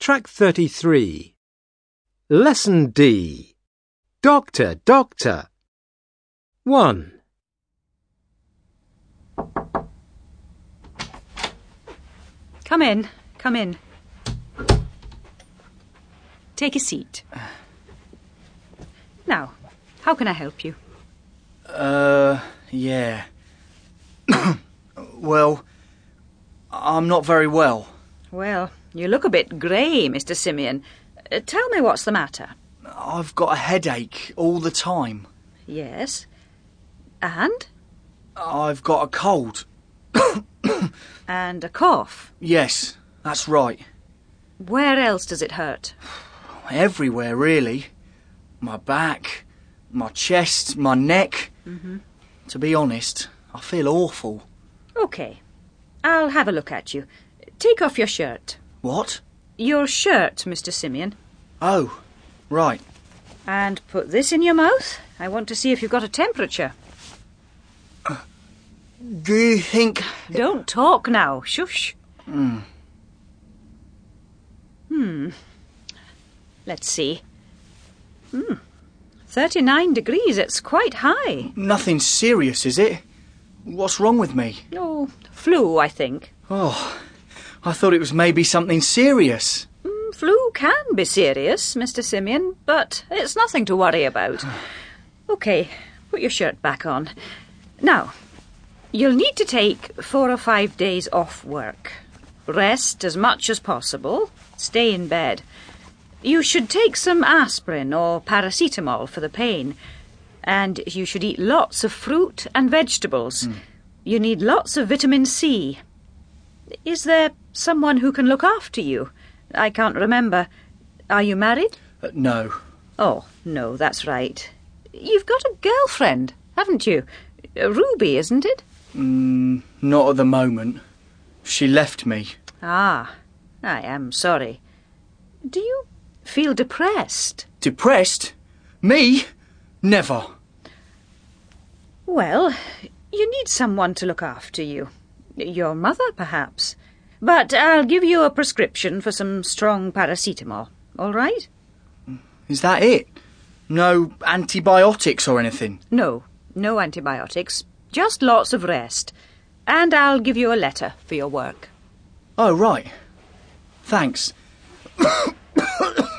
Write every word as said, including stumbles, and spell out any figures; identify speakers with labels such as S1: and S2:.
S1: Track thirty-three. Lesson D. Doctor, doctor. one.
S2: Come in, come in. Take a seat. Now, how can I help you?
S3: Uh, yeah. Well, I'm not very well.
S2: Well, you look a bit grey, Mister Simeon. Uh, tell me what's the matter.
S3: I've got a headache all the time.
S2: Yes. And?
S3: I've got a cold.
S2: And a cough.
S3: Yes, that's right.
S2: Where else does it hurt?
S3: Everywhere, really. My back, my chest, my neck.
S2: Mm-hmm.
S3: To be honest, I feel awful.
S2: OK. I'll have a look at you. Take off your shirt.
S3: What?
S2: Your shirt, Mister Simeon.
S3: Oh, right.
S2: And put this in your mouth. I want to see if you've got a temperature.
S3: Uh, do you think...
S2: Don't talk now. Shush.
S3: Hmm.
S2: Hmm. Let's see. Hmm. thirty-nine degrees. It's quite high.
S3: Nothing serious, is it? What's wrong with me?
S2: Oh, flu, I think.
S3: Oh, I thought it was maybe something serious.
S2: Mm, flu can be serious, Mister Simeon, but it's nothing to worry about. OK, put your shirt back on. Now, you'll need to take four or five days off work. Rest as much as possible. Stay in bed. You should take some aspirin or paracetamol for the pain. And you should eat lots of fruit and vegetables. Mm. You need lots of vitamin C. Is there someone who can look after you? I can't remember. Are you married?
S3: Uh, no.
S2: Oh, no, that's right. You've got a girlfriend, haven't you? Ruby, isn't it?
S3: Mm, not at the moment. She left me.
S2: Ah, I am sorry. Do you feel depressed?
S3: Depressed? Me? Never.
S2: Well, you need someone to look after you. Your mother, perhaps. But I'll give you a prescription for some strong paracetamol, all right?
S3: Is that it? No antibiotics or anything?
S2: No, no antibiotics. Just lots of rest. And I'll give you a letter for your work.
S3: Oh, right. Thanks.